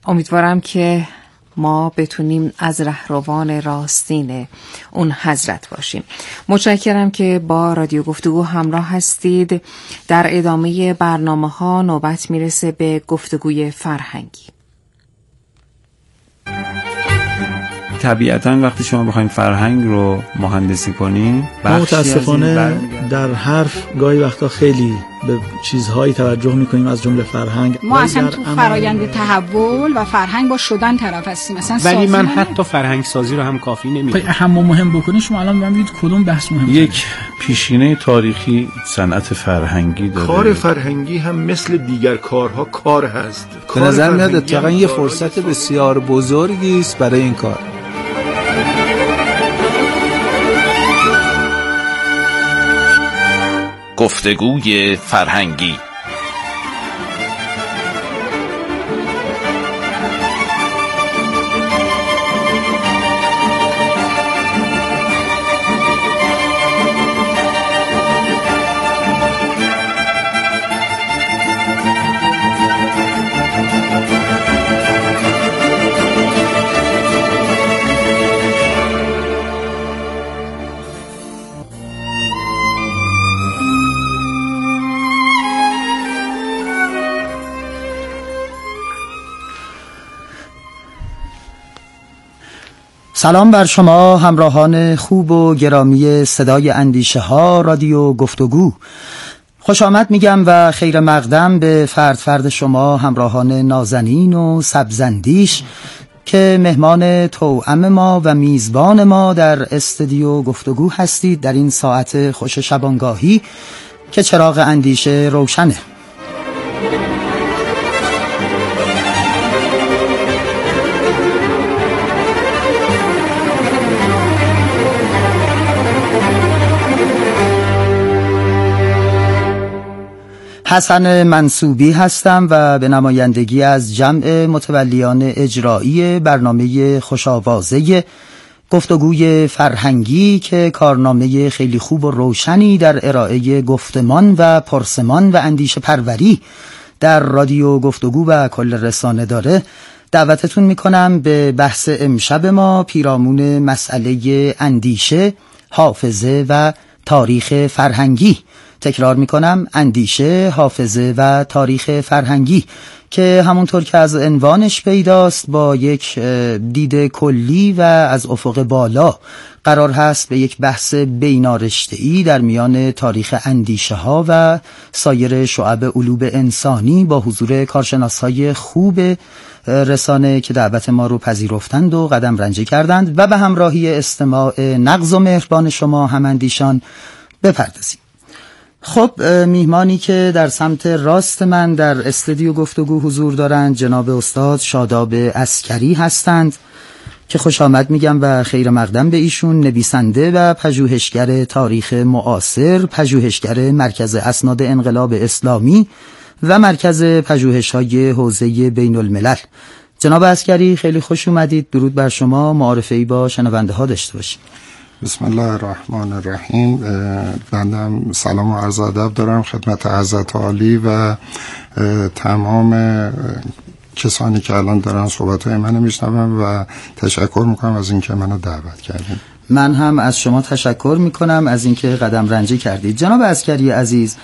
امیدوارم که ما بتونیم از رهروان راستین اون حضرت باشیم. متشکرم که با رادیو گفتگو همراه هستید. در ادامه برنامه ها نوبت میرسه به گفتگوی فرهنگی. طبیعتاً وقتی شما بخواید فرهنگ رو مهندسی کنین، متاسفانه در حرف گاهی وقتا خیلی به چیزهایی توجه میکنیم از جمله فرهنگ. ما اصلا تو فرایند تحول و فرهنگ با شدن طرف هستیم. ولی من حتی فرهنگ سازی رو هم کافی نمیدونم. اهم مهم بکنید شما الان به من بگید کدوم بحث مهمه؟ یک پیشینه تاریخی صنعت فرهنگی داره. کار فرهنگی هم مثل دیگر کارها کار هست. به نظر میاد اتفاقا یه فرصت بسیار بزرگی است برای این کار. گفتگوی فرهنگی. سلام بر شما همراهان خوب و گرامی صدای اندیشه ها رادیو گفتگو. خوش آمد میگم و خیر مقدم به فرد شما همراهان نازنین و سبزندیش که مهمان توأم ما و میزبان ما در استودیو گفتگو هستید در این ساعت خوش شبانگاهی که چراغ اندیشه روشنه. حسن منصوبی هستم و به نمایندگی از جمع متولیان اجرایی برنامه خوش‌آوازه گفتگوی فرهنگی که کارنامه خیلی خوب و روشنی در ارائه گفتمان و پرسمان و اندیشه پروری در رادیو گفتگو و کل رسانه داره، دعوتتون میکنم به بحث امشب ما پیرامون مسئله اندیشه، حافظه و تاریخ فرهنگی. تکرار میکنم، اندیشه، حافظه و تاریخ فرهنگی که همونطور که از عنوانش پیداست با یک دید کلی و از افق بالا قرار هست به یک بحث بینارشته‌ای در میان تاریخ اندیشه ها و سایر شعب علوم انسانی با حضور کارشناس‌های خوب رسانه که دعوت ما رو پذیرفتند و قدم رنجه کردند و به همراهی استماع نغز و مهربان شما هماندیشان بپردازیم. خب، میهمانی که در سمت راست من در استودیو گفتگو حضور دارند جناب استاد شاداب عسکری هستند که خوش آمد میگم و خیر مقدم به ایشون. نویسنده و پژوهشگر تاریخ معاصر، پژوهشگر مرکز اسناد انقلاب اسلامی و مرکز پژوهش‌های حوزه بین الملل. جناب عسکری خیلی خوش اومدید. درود بر شما. معارفه‌ای با شنونده ها داشته باشید. بسم الله الرحمن الرحیم. بنده سلام و عرض ادب دارم خدمت حضرت عالی و تمام کسانی که الان دارن صحبت‌های منو میشنون و تشکر میکنم از اینکه منو دعوت کردین. من هم از شما تشکر میکنم از اینکه قدم رنجی کردید. جناب عسکری عزیز،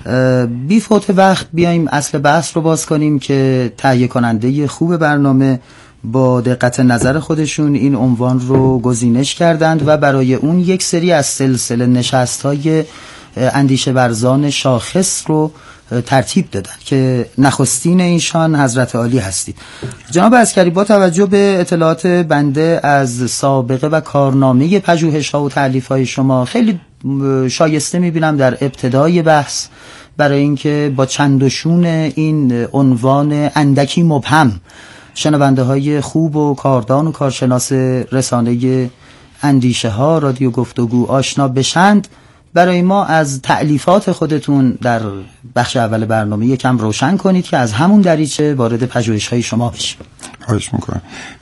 بی فوت وقت بیایم اصل بحث رو باز کنیم که تهیه کننده خوب برنامه با دقت نظر خودشون این عنوان رو گزینش کردند و برای اون یک سری از سلسله نشست‌های اندیشه ورزان شاخص رو ترتیب دادن که نخستین ایشان حضرت عالی هستید. جناب عسکری، با توجه به اطلاعات بنده از سابقه و کارنامه پژوهش‌ها و تألیف‌های شما خیلی شایسته می‌بینم در ابتدای بحث برای اینکه با چند و شون این عنوان اندکی مبهم شنونده های خوب و کاردان و کارشناس رسانه اندیشه ها رادیو گفتگو آشنا بشند، برای ما از تألیفات خودتون در بخش اول برنامه یکم روشن کنید که از همون دریچه وارد پژوهش های شما بشیم. خواهش میکنم.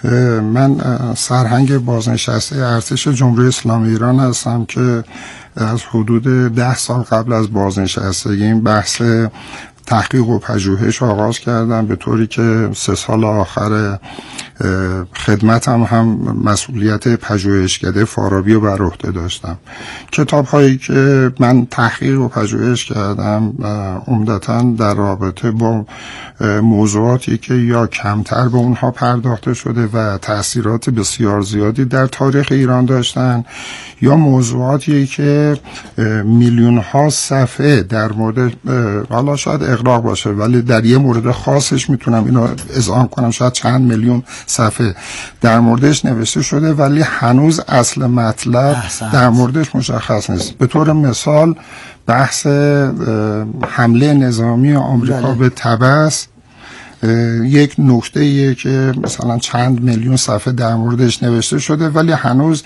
من سرهنگ بازنشسته ارتش جمهوری اسلامی ایران هستم که از حدود 10 سال قبل از بازنشستگی این بحث تحقیق و پژوهش آغاز کردم، به طوری که 3 سال آخر خدمتم هم مسئولیت پژوهشکده فارابی رو بر عهده داشتم. کتاب هایی که من تحقیق و پژوهش کردم عمدتاً در رابطه با موضوعاتی که یا کمتر به اونها پرداخته شده و تأثیرات بسیار زیادی در تاریخ ایران داشتن، یا موضوعاتی که میلیون ها صفحه در مورد، حالا شاید اغراق باشه ولی در یه مورد خاصش میتونم اینو اذعان کنم، شاید چند میلیون صفحه در موردش نوشته شده ولی هنوز اصل مطلب در موردش مشخص نیست. به طور مثال بحث حمله نظامی آمریکا به طبس یک نکته‌ایه که مثلا چند میلیون صفحه در موردش نوشته شده ولی هنوز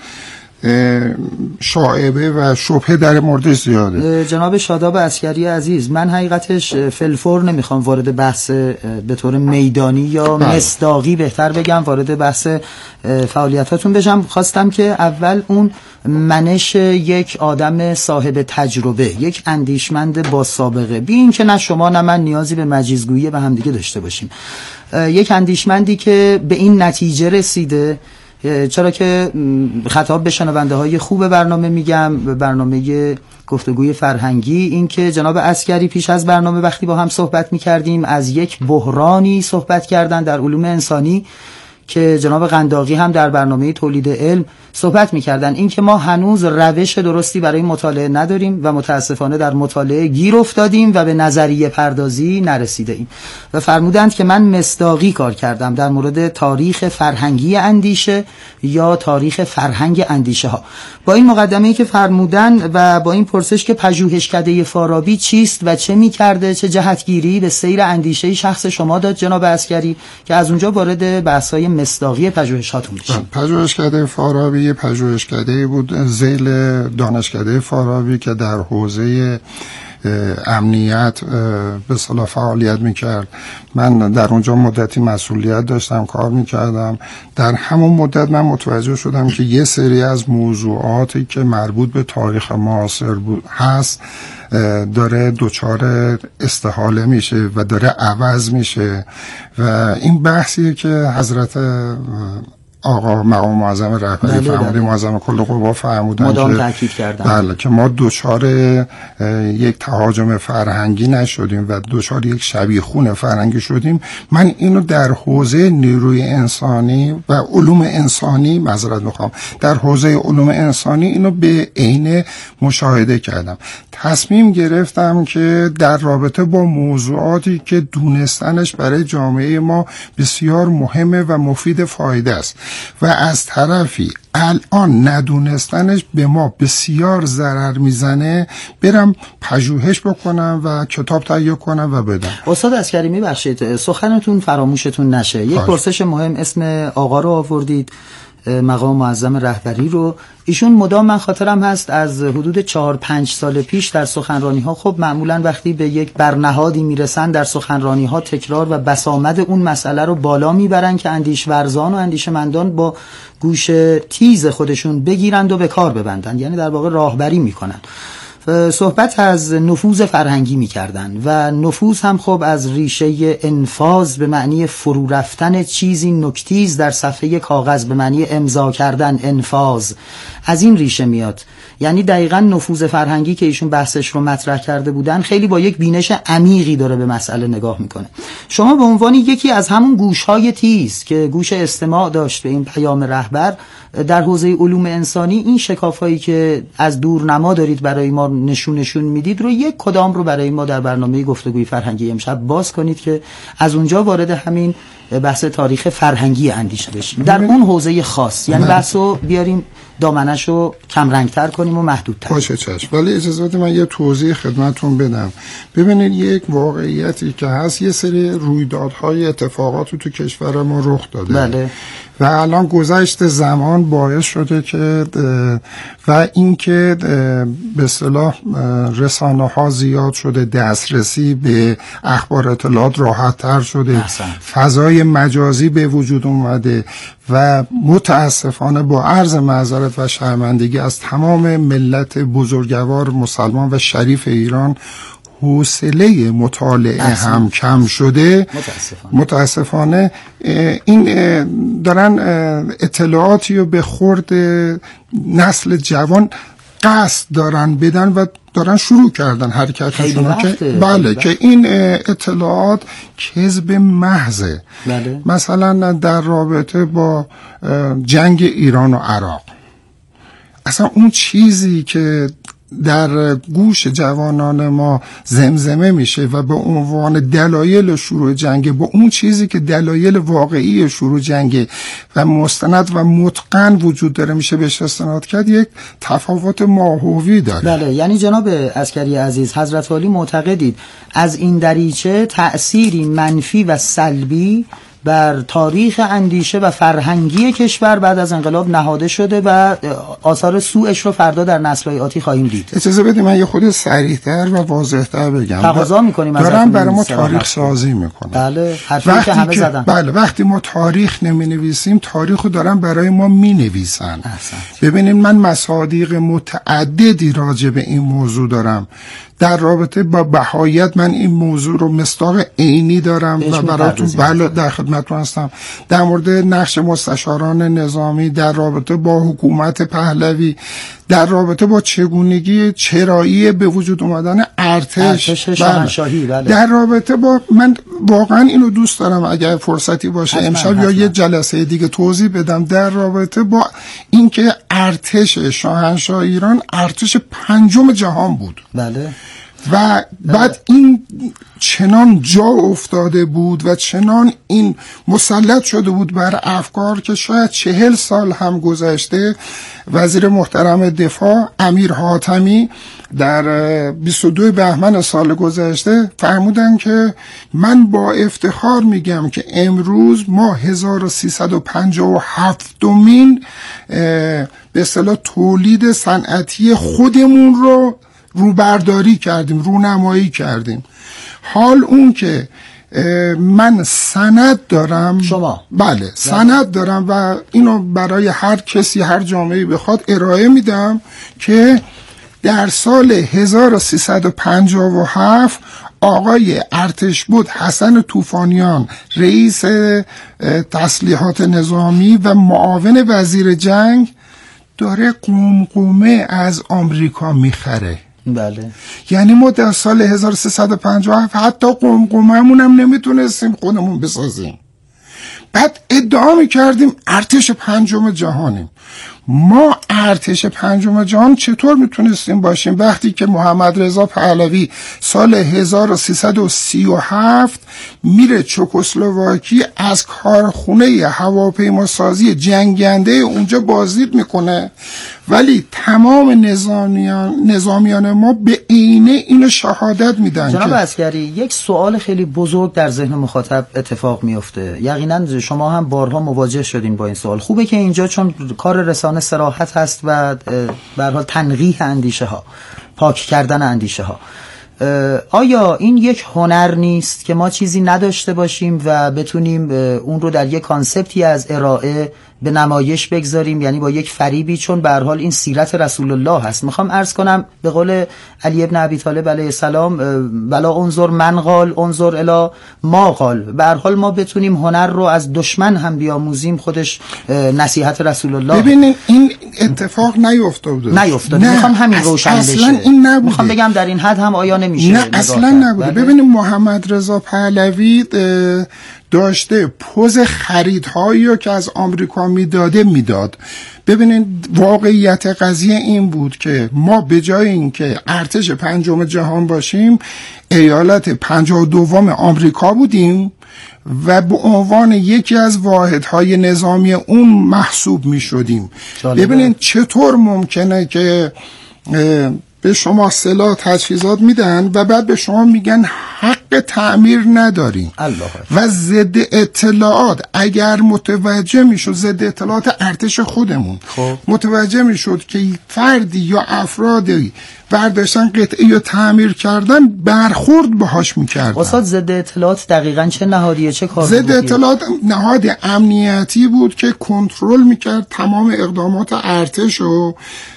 شائبه و شبهه در موردش زیاده. جناب شاداب عسکری عزیز، من حقیقتش فلفور نمیخوام وارد بحث به طور میدانی یا مصداقی بهتر بگم وارد بحث فعالیتاتون بشم. خواستم که اول اون منش یک آدم صاحب تجربه، یک اندیشمند با سابقه، بی این که نه شما نه من نیازی به مجیزگویی به همدیگه داشته باشیم، یک اندیشمندی که به این نتیجه رسیده، چرا که خطاب به شنونده های خوب برنامه میگم، برنامه گفتگوی فرهنگی، این که جناب عسکری پیش از برنامه وقتی با هم صحبت میکردیم از یک بحرانی صحبت کردن در علوم انسانی که جناب قنداقی هم در برنامه تولید علم صحبت می‌کردن، این که ما هنوز روش درستی برای مطالعه نداریم و متاسفانه در مطالعه گیر افتادیم و به نظریه پردازی نرسیده ایم و فرمودند که من مصداقی کار کردم در مورد تاریخ فرهنگی اندیشه یا تاریخ فرهنگ اندیشه ها. با این مقدمه‌ای که فرمودن و با این پرسش که پژوهشکده فارابی چیست و چه می‌کرده، چه جهتگیری به سیر اندیشه شخص شما داد جناب عسکری، که از اونجا وارد بحث‌های مصداقی پژوهشاتون بشیم. پژوهشکده فارابی پژوهشکده بود ذیل دانشکده فارابی که در حوزه امنیت به اصطلاح فعالیت میکرد. من در اونجا مدتی مسئولیت داشتم، کار میکردم. در همون مدت من متوجه شدم که یه سری از موضوعاتی که مربوط به تاریخ معاصر بود هست داره دچار استحاله میشه و داره عوض میشه و این بحثیه که حضرت آقا مقام معظم رهبری فرموده، معظم کل قوا فرمودن مدام که تاکید کردن بله که ما دچار یک تهاجم فرهنگی نشدیم و دچار یک شبیخون فرهنگی شدیم. من اینو در حوزه نیروی انسانی و علوم انسانی معذرت میخوام، در حوزه علوم انسانی اینو به عین مشاهده کردم. تصمیم گرفتم که در رابطه با موضوعاتی که دونستنش برای جامعه ما بسیار مهمه و مفید فایده است و از طرفی الان ندونستنش به ما بسیار ضرر میزنه، برم پژوهش بکنم و کتاب تهیه کنم و بدم. استاد عسکری میبخشید سخنتون فراموشتون نشه، یک پرسش مهم، اسم آقا رو آوردید، مقام معظم رهبری رو. ایشون مدام من خاطرم هست از حدود 4-5 سال پیش در سخنرانی ها، خب معمولا وقتی به یک برنهادی میرسن در سخنرانی ها تکرار و بسامد اون مسئله رو بالا میبرن که اندیشورزان و اندیشمندان با گوش تیز خودشون بگیرند و به کار ببندن، یعنی در واقع راهبری میکنن. صحبت از نفوذ فرهنگی میکردن و نفوذ هم خب از ریشه انفاذ به معنی فرو رفتن چیزی نکتیز در صفحه کاغذ به معنی امضا کردن، انفاذ، از این ریشه میاد. یعنی دقیقاً نفوذ فرهنگی که ایشون بحثش رو مطرح کرده بودن خیلی با یک بینش عمیقی داره به مسئله نگاه میکنه. شما به عنوان یکی از همون گوشهای تیز که گوش استماع داشت به این پیام رهبر در حوزه علوم انسانی، این شکافایی که از دورنما دارید برای ما نشون میدید رو یک کدام رو برای ما در برنامه گفتگوی فرهنگی امشب باز کنید که از اونجا وارد همین بحث تاریخ فرهنگی اندیشه بشیم در اون حوزه خاص، یعنی بحثو بیاریم دامنشو کم رنگتر کنیم و محدودتر. باشه چشم، ولی اجازه بدید من یه توضیح خدمتتون بدم. ببینید یک واقعیتی که هست، یه سری رویدادهای اتفاقات تو کشور ما رخ داده. بله. و الان گذشت زمان باعث شده که و اینکه به اصطلاح رسانه‌ها زیاد شده، دسترسی به اخبار اطلاعات راحت‌تر شده، فضای مجازی به وجود اومده و متاسفانه با عرض معذرت و شرمندگی از تمام ملت بزرگوار مسلمان و شریف ایران، حوصله مطالعه هم کم شده، متاسفانه این دارن اطلاعاتی رو به خورد نسل جوان قصد دارن بدن و دارن شروع کردن حرکتشون که بله که این اطلاعات کذب محضه. بله. مثلا در رابطه با جنگ ایران و عراق، اصلا اون چیزی که در گوش جوانان ما زمزمه میشه و به عنوان دلایل شروع جنگ با اون چیزی که دلایل واقعی شروع جنگ و مستند و متقن وجود داره میشه بهش استناد کرد، یک تفاوت ماهوی داره. بله، یعنی جناب عسکری عزیز، حضرت عالی معتقدید از این دریچه تأثیری منفی و سلبی بر تاریخ اندیشه و فرهنگی کشور بعد از انقلاب نهاده شده و آثار سوءش رو فردا در نسل‌های آتی خواهیم دید. اجازه بدید من یه خود صریح‌تر و واضح‌تر بگم. تقاضا می‌کنیم دارن برای ما تاریخ سازی می‌کنن. بله، حرفی که همه زدن. بله، وقتی ما تاریخ نمی‌نویسیم، تاریخ رو دارن برای ما می‌نویسن. ببینید من مصادیق متعددی راجع به این موضوع دارم. در رابطه با بهایت من این موضوع رو مصداق عینی دارم و براتون بله در خدمتتون هستم. در مورد نقش مستشاران نظامی در رابطه با حکومت پهلوی، در رابطه با چگونگی چرایی به وجود اومدن ارتش شاهنشاهی، بله. در رابطه با من واقعا اینو دوست دارم اگر فرصتی باشه امشب یا یه جلسه دیگه توضیح بدم در رابطه با اینکه ارتش شاهنشاه ایران ارتش پنجم جهان بود. بله. و بعد این چنان جا افتاده بود و چنان این مسلط شده بود بر افکار که شاید 40 سال هم گذشته. وزیر محترم دفاع امیر حاتمی در 22 بهمن سال گذشته فرمودن که من با افتخار میگم که امروز ما 1357مین به اصطلاح تولید صنعتی خودمون رو روبرداری کردیم، رونمایی کردیم. حال اون که من سند دارم، شما بله سند دارم و اینو برای هر کسی هر جامعه‌ای بخواد ارائه میدم که در سال 1357 آقای ارتشبد حسن طوفانیان رئیس تسلیحات نظامی و معاون وزیر جنگ داره قمقمه از آمریکا میخره. بله. یعنی ما در سال 1357 حتی قمقمه‌مون هم نمیتونستیم خودمون بسازیم. بعد ادعا میکردیم ارتش پنجم جهانیم. ما ارتش پنجم جهان چطور میتونستیم باشیم وقتی که محمد رضا پهلوی سال 1337 میره چکسلواکی از کارخونه هواپیماسازی جنگنده اونجا بازدید میکنه، ولی تمام نظامیان ما به عینه اینو شهادت میدن. جناب عسکری، یک سوال خیلی بزرگ در ذهن مخاطب اتفاق میفته. یقینا شما هم بارها مواجه شدین با این سوال. خوبه که اینجا چون کار رسانه صراحت هست و به هر حال تنقیح اندیشه ها، پاک کردن اندیشه ها، آیا این یک هنر نیست که ما چیزی نداشته باشیم و بتونیم اون رو در یک کانسپتی از ارائه به نمایش بگذاریم، یعنی با یک فریبی، چون به هر حال این سیرت رسول الله هست. میخوام عرض کنم به قول علی ابن ابی طالب علیه السلام ولا انظر من قال انظر الی ما قال. به هر حال ما بتونیم هنر رو از دشمن هم بیاموزیم، خودش نصیحت رسول الله. ببینید این اتفاق نیفتاده. میخوام همین روشن بشه. اصلا این نبوده. میخوام بگم در این حد هم آیا نمیشه؟ نه اصلا نبوده. ببینید محمد رضا پهلوی داشته پوز خریدهایی رو که از آمریکا میداد. ببینید واقعیت قضیه این بود که ما به جای اینکه ارتش پنجم جهان باشیم ایالت 52 آمریکا بودیم و به عنوان یکی از واحدهای نظامی اون محسوب می شدیم. ببینید چطور ممکنه که به شما سلاح تجهیزات میدن و بعد به شما میگن حق تعمیر نداریم و ضد اطلاعات اگر متوجه میشد، ضد اطلاعات ارتش خودمون متوجه میشد که فردی یا افرادی برداشتن قطعه یا تعمیر کردن، برخورد باهاش میکردن. استاد ضد اطلاعات دقیقاً چه نهادیه، چه کار؟ ضد اطلاعات نهاد امنیتی بود که کنترل میکرد تمام اقدامات ارتش رو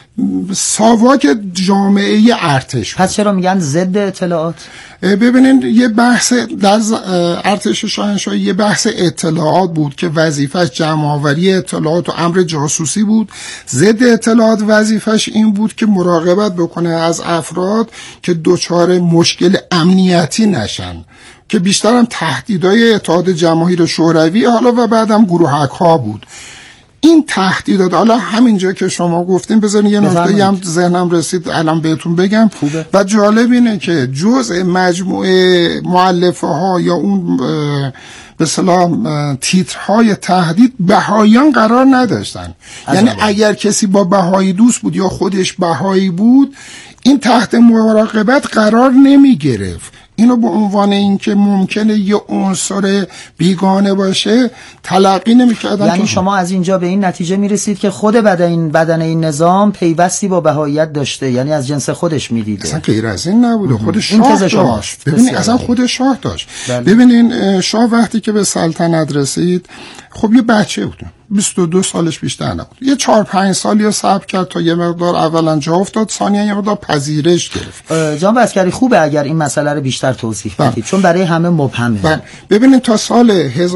ساواک جامعه ارتش. پس چرا میگن ضد اطلاعات؟ ببینید یه بحث در ارتش شاهنشاهی یه بحث اطلاعات بود که وظیفش جمع‌آوری اطلاعات و امر جاسوسی بود. ضد اطلاعات وظیفش این بود که مراقبت بکنه از افراد که دچار مشکل امنیتی نشن، که بیشتر هم تهدیدهای اتحاد جماهیر شوروی حالا و بعدم گروهک‌ها بود. این تهدیدات حالا همینجا که شما گفتین بذارین یه نکته هم ذهنم رسید الان بهتون بگم خوبه. و جالب اینه که جزء مجموعه مؤلفه ها یا اون به اصطلاح تیترهای تهدید بهاییان قرار نداشتن. یعنی اگر کسی با بهایی دوست بود یا خودش بهایی بود این تحت مراقبت قرار نمی گرفت. اینو به عنوان اینکه ممکنه یه عنصر بیگانه باشه تلقی نمی‌کردن. یعنی شما از اینجا به این نتیجه میرسید که خود بدن این نظام پیوستی با بهاییت داشته، یعنی از جنس خودش میدیده. اصلا غیر از این نبوده. خود شاه داشت. ببینید اصلا خود شاه داشت. ببینین شاه وقتی که به سلطنت رسید خب یه بچه بود، 22 سالش بیشتر نبود. یه 4-5 سالی صبر کرد تا یه مقدار اولا جا افتاد، ثانیا یه مقدار پذیرش گرفت. جناب عسکری خوبه اگر این مسئله رو بیشتر توضیح بدید چون برای همه مبهمه. ببینید تا سال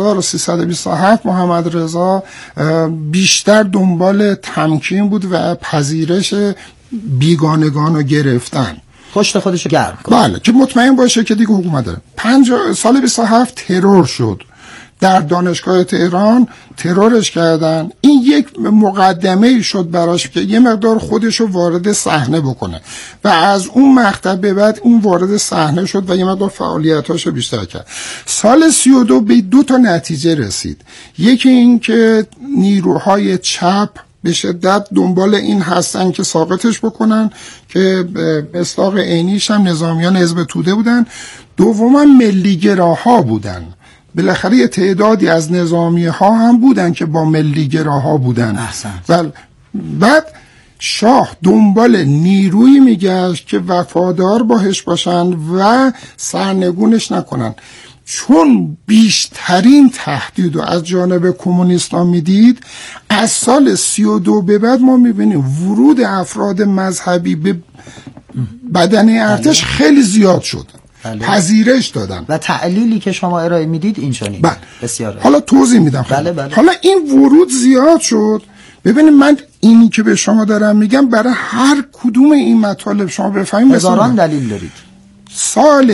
1327 محمد رضا بیشتر دنبال تمکین بود و پذیرش بیگانگان رو گرفتن. پشت خودشو گرم کنه. بله که مطمئن باشه که دیگه حکومت داره. سال 27 ترور شد. در دانشگاه تهران ترورش کردن. این یک مقدمه شد براش که یه مقدار خودشو وارد صحنه بکنه و از اون مقطع به بعد اون وارد صحنه شد و یه مقدار فعالیتاشو بیشتر کرد. سال 32 به 2 تا نتیجه رسید. یکی این که نیروهای چپ به شدت دنبال این هستن که ساقطش بکنن که مصداق عینیش هم نظامیان حزب توده بودن. دوما ملیگراها بودن. بالاخره یه تعدادی از نظامی ها هم بودن که با ملیگراها بودن. و بعد شاه دنبال نیرویی میگشت که وفادار باهش باشن و سرنگونش نکنن. چون بیشترین تهدید رو از جانب کمونیستان میدید، از سال 32 به بعد ما میبینیم ورود افراد مذهبی به بدنه ارتش خیلی زیاد شد. پذیرش دادن و تعلیلی که شما ارائه میدید اینجوری. بسیار حالا توضیح میدم. حالا این ورود زیاد شد. ببینید من اینی که به شما دارم میگم برای هر کدوم این مطالب شما بفهمید هزاران دلیل دارید. سال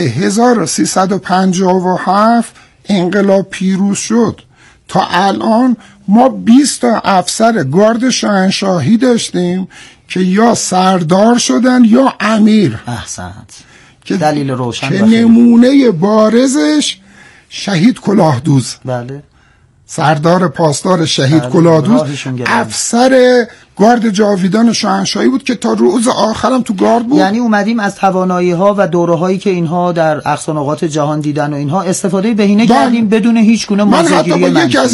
1357 انقلاب پیروز شد. تا الان ما 20 تا افسر گارد شاهنشاهی داشتیم که یا سردار شدن یا امیر. احسنت. که دلیل روشن که نمونه بارزش شهید کلاهدوز. بله. سردار پاسدار شهید کلاهدوز افسر گارد جاویدان شاهنشاهی بود که تا روز آخرم تو گارد بود. یعنی اومدیم از توانایی ها و دوره هایی که اینها در اقصا نقاط جهان دیدن و اینها استفاده بهینه کردیم بدون هیچ گونه مازه‌گیری. من حتی با یکی از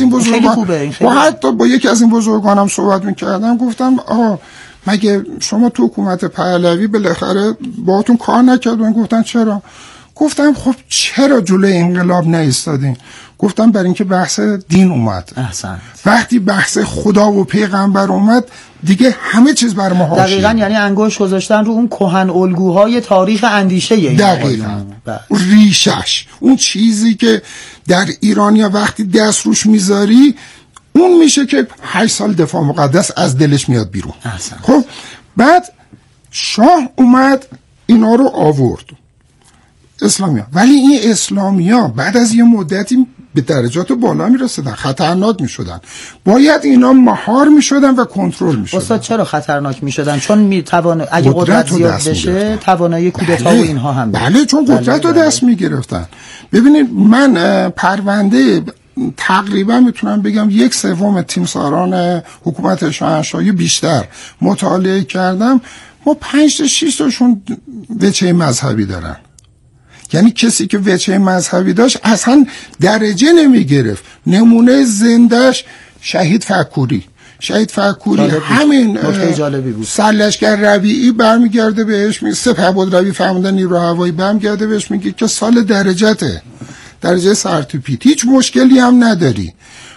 این بزرگانم صحبت می‌کردم، گفتم مگه شما تو حکومت پهلوی بالاخره باهاتون کار نکردن؟ گفتن چرا؟ گفتم خب چرا جلوی انقلاب نایستادین؟ گفتم برای اینکه بحث دین اومد. احسن. وقتی بحث خدا و پیغمبر اومد دیگه همه چیز بر ما حاشیه. دقیقاً، یعنی انگشت گذاشتن رو اون کهن الگوهای تاریخ اندیشه. دقیقاً. ریشش اون چیزی که در ایرانیا وقتی دست روش میذاری اون میشه که 8 سال دفاع مقدس از دلش میاد بیرون. احسن. خب بعد شاه اومد اینا رو آورد اسلامیا، ولی این اسلامیا بعد از یه مدتی به درجات بالا میرسیدن، خطرناک میشدن. باید اینا مهار میشدن و کنترل میشدن. استاد چرا خطرناک میشدن؟ چون اگه قدرت زیاد بشه توانایی کودتا و اینها هم بله چون قدرت رو دست میگرفتن. ببینید من پرونده تقریبا میتونم بگم 1/3 تیمساران حکومت شاهنشاهی بیشتر مطالعه کردم. ما 5-6 تاشون وجه مذهبی دارن. یعنی کسی که وجه مذهبی داشت اصلا درجه نمیگرفت. نمونه زندش شهید فکوری همین سرلشکر ربیعی برمیگرده بهش میگه، سپهبد ربیعی فرمانده نیرو هوایی برمیگرده بهش میگه که سال درجه سرتوپیت هیچ مشکلی هم نداری،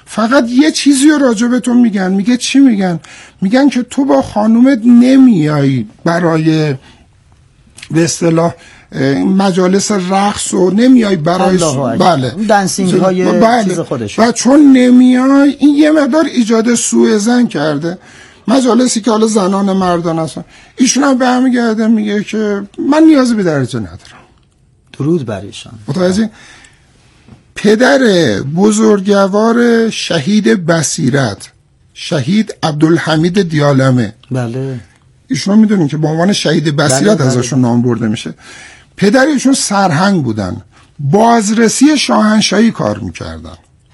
فقط یه چیزی رو راجع به تو میگن. میگه چی میگن؟ میگن که تو با خانومت نمیای برای به اصطلاح مجالس رقص و نمیای برای بله دنسینگ های بله. چیز خودش و چون نمیای این یه مقدار ایجاد سوء ظن کرده. مجالسی که حالا زنان مردان هستن، ایشون هم به همین گرده میگه که من نیازی به درجه ندارم. درود بر ایشان. متوجه؟ پدر بزرگوار شهید بصیرت، شهید عبدالحمید دیالمه، بله ایشون میدونین که به عنوان شهید بصیرت ازشون نام برده میشه. پدر ایشون سرهنگ بودن، بازرسی شاهنشاهی کار میکردن.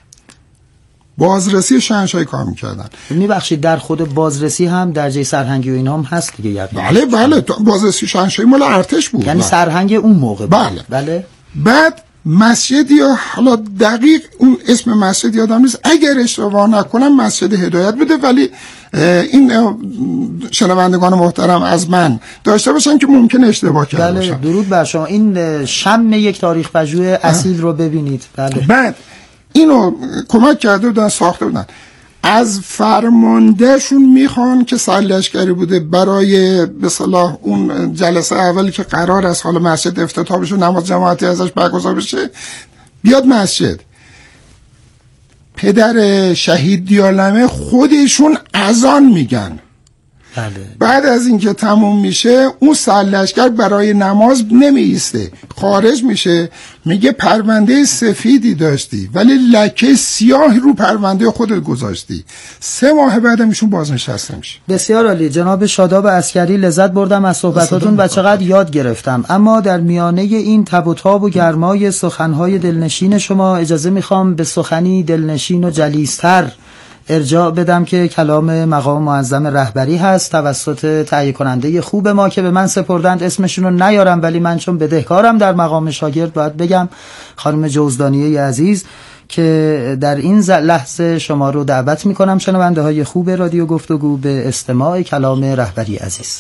میبخشید در خود بازرسی هم درجه سرهنگی و اینا هم هست دیگه؟ بله بازرسی شاهنشاهی مال ارتش بود، یعنی سرهنگ اون موقع بود. بله. بعد مسجد، یا حالا دقیق اون اسم مسجد یادم نیست، اگر اشتباه نکنم مسجد هدایت بوده، ولی این شنوندگان محترم از من داشته باشن که ممکن اشتباه کرده باشن. درود بر شما. این شم یک تاریخ پژوه اصیل رو ببینید. بله. بعد اینو کمک کرده بودن، ساخته بودن. از فرماندهشون میخوان که سرلشکری بوده برای به صلاح اون جلسه اولی که قرار است حالا مسجد افتتاح بشه، نماز جماعتی ازش برگزار بشه، بیاد مسجد. پدر شهید دیالمه خودشون اذان میگن. بله. بعد از اینکه تموم میشه اون سرلشکر برای نماز نمیایسته، خارج میشه، میگه پرونده سفیدی داشتی ولی لکه سیاه رو پرونده خودت گذاشتی. 3 ماه بعدم ایشون بازنشسته میشه. بسیار عالی جناب شاداب عسکری، لذت بردم از صحبتاتون و چقدر یاد گرفتم. اما در میانه این تب و تاب و گرمای سخنهای دلنشین شما اجازه میخوام به سخنی دلنشین و جلیستر ارجاع بدم که کلام مقام معظم رهبری هست توسط تهیه کننده خوب ما که به من سپردند. اسمشون رو نیارم ولی من چون بدهکارم در مقام شاگرد باید بگم، خانم جوزدانیه عزیز، که در این لحظه شما رو دعوت میکنم شنونده های خوب رادیو گفتگو به استماع کلام رهبری عزیز.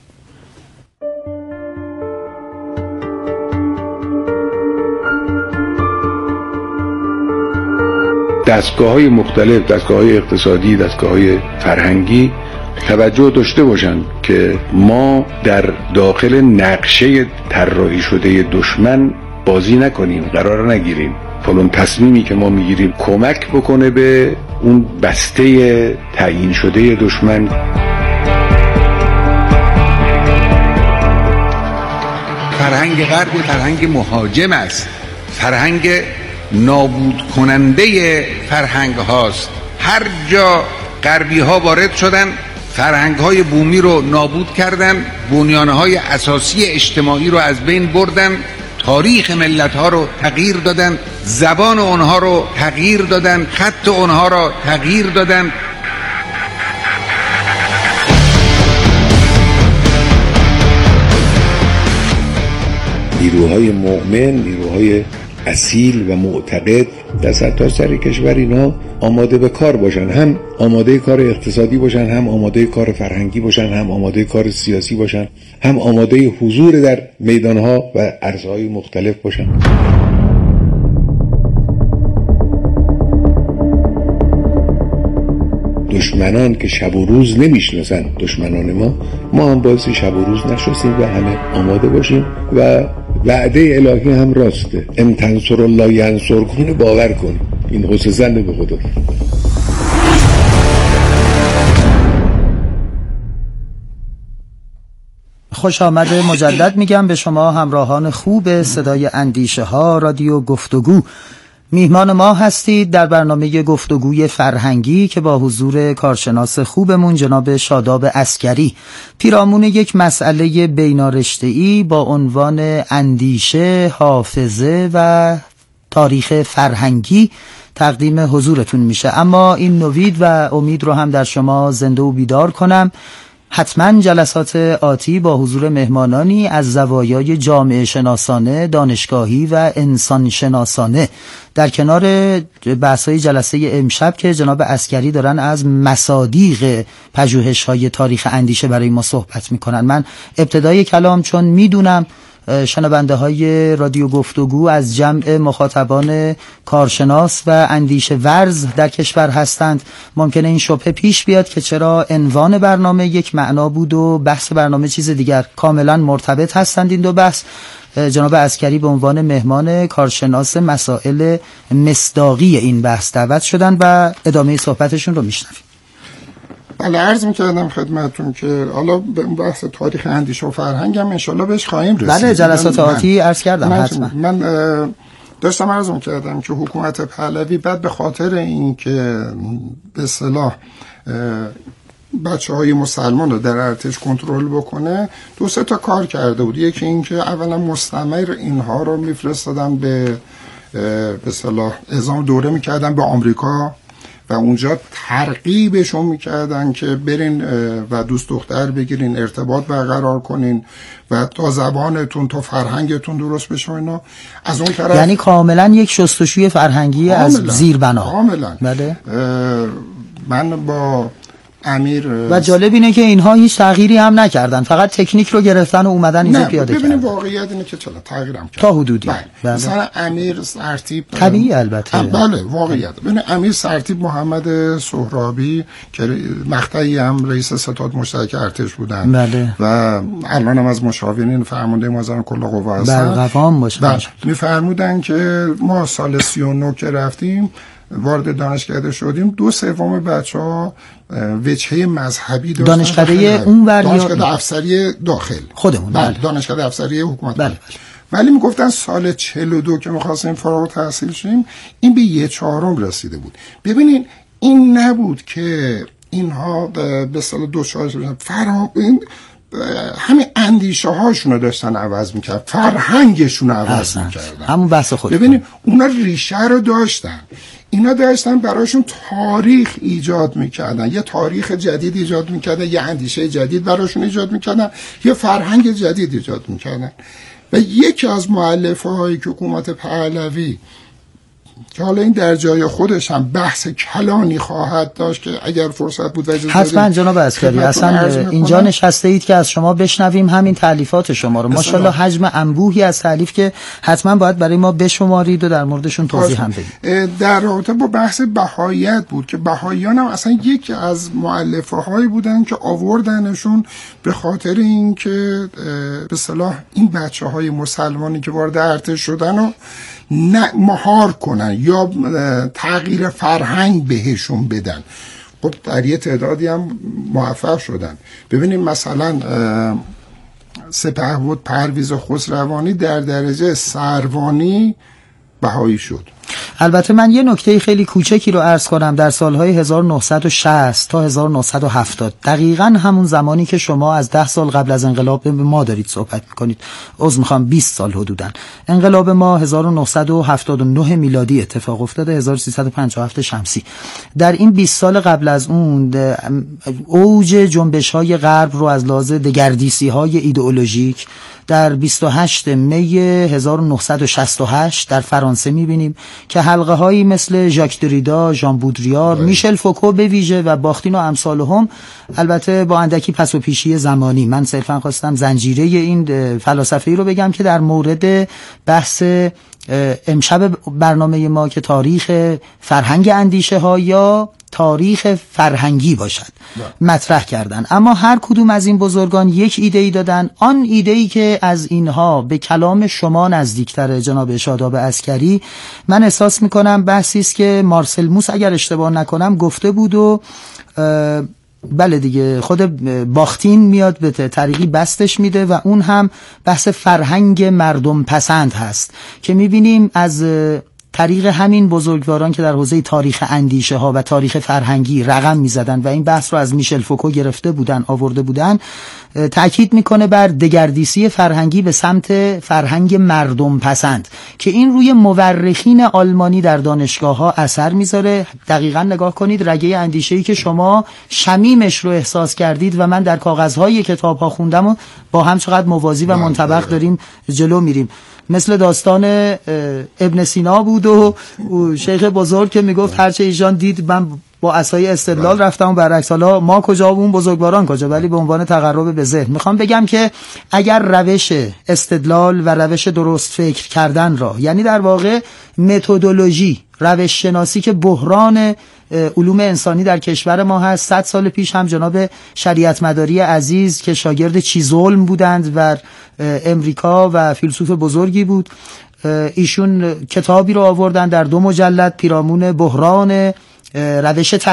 دستگاه‌های مختلف، دستگاه‌های اقتصادی، دستگاه‌های فرهنگی توجه داشته باشند که ما در داخل نقشه طراحی شده دشمن بازی نکنیم، قرار نگیریم. فلان تصمیمی که ما میگیریم کمک بکنه به اون بسته تعیین شده دشمن. فرهنگ غرب فرهنگ مهاجم است، فرهنگ نابود کننده فرهنگ هاست. هر جا غربی ها وارد شدن فرهنگ های بومی رو نابود کردن، بنیانه های اساسی اجتماعی رو از بین بردن، تاریخ ملت ها رو تغییر دادن، زبان اونها رو تغییر دادن، خط اونها رو تغییر دادن. نیروهای مؤمن، نیروهای اصیل و معتقد در سرتاسر کشور اینا آماده به کار باشن، هم آماده کار اقتصادی باشن، هم آماده کار فرهنگی باشن، هم آماده کار سیاسی باشن، هم آماده حضور در میدانها و عرصه‌های مختلف باشن. دشمنان که شب و روز نمیشناسن دشمنان ما هم باعث شب و روز نشناسیم و همه آماده باشیم و وعده الهی هم راسته، ان تنصر الله ینصرکم، باور کن. این حسن زن به خدا. خوش آمده مجدد میگم به شما همراهان خوب صدای اندیشه ها رادیو گفتگو. میهمان ما هستید در برنامه گفتگوی فرهنگی که با حضور کارشناس خوبمون جناب شاداب عسکری پیرامون یک مسئله بینارشته‌ای با عنوان اندیشه، حافظه و تاریخ فرهنگی تقدیم حضورتون میشه. اما این نوید و امید رو هم در شما زنده و بیدار کنم، حتما جلسات آتی با حضور مهمانانی از زوایای جامعه شناسانه، دانشگاهی و انسان شناسانه در کنار بحث‌های جلسه امشب که جناب عسکری دارن از مصادیق پژوهش‌های تاریخ اندیشه برای ما صحبت می‌کنن. من ابتدای کلام چون میدونم شنونده های رادیو گفتگو از جمع مخاطبان کارشناس و اندیشه ورز در کشور هستند، ممکنه این شبهه پیش بیاد که چرا عنوان برنامه یک معنا بود و بحث برنامه چیز دیگر. کاملا مرتبط هستند این دو بحث. جناب عسکری به عنوان مهمان کارشناس مسائل مصداقی این بحث دعوت شدن و ادامه صحبتشون رو میشنویم. بله، عرض میکردم خدمتون که حالا به بحث تاریخ اندیشه و فرهنگ هم انشالله بهش خواهیم رسید. بله، جلسات آتی عرض کردم. حتما من داشتم عرض میکردم که حکومت پهلوی بعد به خاطر این که به اصطلاح بچه‌های مسلمان رو در ارتش کنترل بکنه 2-3 تا کار کرده بود. یکی این که اولا مستمر اینها رو میفرستادن به اصطلاح اعزام دوره میکردن به آمریکا و اونجا ترغیبشون میکردن که برین و دوست دختر بگیرین، ارتباط برقرار کنین و تا زبانتون تا فرهنگتون درست بشه اینا. از اون طرف یعنی کاملا یک شستشوی فرهنگی از زیربنا. کاملا. بله. من با امیر و جالب اینه که اینها هیچ تغییری هم نکردن، فقط تکنیک رو گرفتن و اومدن اینجا پیاده کردن. ببینیم واقعیت اینه که چرا تغییرم کرد تا حدودی. بله. مثلا امیر سرتیپ طبیعی البته. بله واقعیت. ببین امیر سرتیپ محمد سهرابی که مقطعی هم رئیس ستاد مشترک ارتش بودن. بله. و الان هم از مشاورین فرمانده معظم کل قوا هستن. برقوام باشه. میفرمودن که ما سال 39 که رفتیم وارد دانشکده شدیم 2/3 بچه‌ها وجهه مذهبی داشتن. دانشکده اونور یا دانشکده افسری داخل خودمون؟ بله، دانشکده افسری حکومت. بله. ولی میگفتن سال 42 که می‌خواستیم فارغ التحصیل شیم این به 1/4 رسیده بود. ببینین این نبود که اینها به اصطلاح دوچار شدن، این همین اندیشه هاشون رو داشتن عوض میکرد، فرهنگشون رو عوض میکردن. همون بحث خود. ببینیم اونا ریشه رو داشتن، اینا داشتن براشون تاریخ ایجاد میکردن، یه تاریخ جدید ایجاد میکردن، یه اندیشه جدید براشون ایجاد میکردن، یه فرهنگ جدید ایجاد میکردن. و یکی از مؤلفه هایی که حکومت پهلوی که حالا این در جای خودش هم بحث کلانی خواهد داشت که اگر فرصت بود حتما جناب عسکری اصلا اینجا نشسته اید که از شما بشنویم همین تالیفات شما رو. ماشاءالله حجم انبوهی از تالیف که حتما باید برای ما بشمارید و در موردشون توضیح هم بدید. در رابطه با بحث بهاییت بود که بهاییان هم اصلا یکی از مؤلفه هایی بودن که آوردنشون به خاطر اینکه به اصطلاح این بچه‌های مسلمانی که وارد ارتش شدن و مهار کنن یا تغییر فرهنگ بهشون بدن. خب در یه تعدادی هم موفق شدن. ببینیم مثلا سپهبد پرویز خسروانی در درجه سروانی بهایی شد. البته من یه نکته خیلی کوچکی رو عرض کنم. در سالهای 1960 تا 1970 دقیقاً همون زمانی که شما از 10 سال قبل از انقلاب به ما دارید صحبت میکنید، عذر میخوام 20 سال حدوداً، انقلاب ما 1979 میلادی اتفاق افتاده، 1357 شمسی. در این 20 سال قبل از اون اوج جنبش‌های غرب رو از لحاظ دگردیسی‌های ایدئولوژیک در 28 می 1968 در فرانسه میبینیم که حلقه هایی مثل ژاک دریدا، ژان بودریار، میشل فوکو به ویژه و باختین و امثالهم، البته با اندکی پس و پیشی زمانی، من صرفا خواستم زنجیره این فلاسفه‌ای رو بگم که در مورد بحث امشب برنامه ما که تاریخ فرهنگ اندیشه ها یا تاریخ فرهنگی باشد مطرح کردن. اما هر کدوم از این بزرگان یک ایده‌ای دادن. آن ایده‌ای که از اینها به کلام شما نزدیکتر جناب شاداب عسکری، من احساس میکنم بحثی است که مارسل موس اگر اشتباه نکنم گفته بود و بله دیگه خود باختین میاد به طریقی بستش میده و اون هم بحث فرهنگ مردم پسند هست که میبینیم از طریق همین بزرگواران که در حوزه تاریخ اندیشه ها و تاریخ فرهنگی رقم میزدن و این بحث رو از میشل فوکو گرفته بودن آورده بودن، تأکید میکنه بر دگردیسی فرهنگی به سمت فرهنگ مردم پسند که این روی مورخین آلمانی در دانشگاه ها اثر میذاره. دقیقاً نگاه کنید رگه اندیشه‌ای که شما شمیمش رو احساس کردید و من در کاغذهای کتاب ها خوندم و با هم چقدر موازی و منطبق داریم جلو میریم. مثل داستان ابن سینا بود و شیخ بزرگ که میگفت هرچه ایشان دید من با عصای استدلال رفتم و برعکس. حالا ما کجا و اون بزرگواران کجا، ولی به عنوان تقرب به ذهن میخوام بگم که اگر روش استدلال و روش درست فکر کردن را، یعنی در واقع متدولوژی، روش شناسی که بحران علوم انسانی در کشور ما هست، 100 سال پیش هم جناب شریعت مداری عزیز که شاگرد چیزولم بودند و امریکا و فیلسوف بزرگی بود، ایشون کتابی رو آوردن در 2 مجلد، پیرامون بحران روش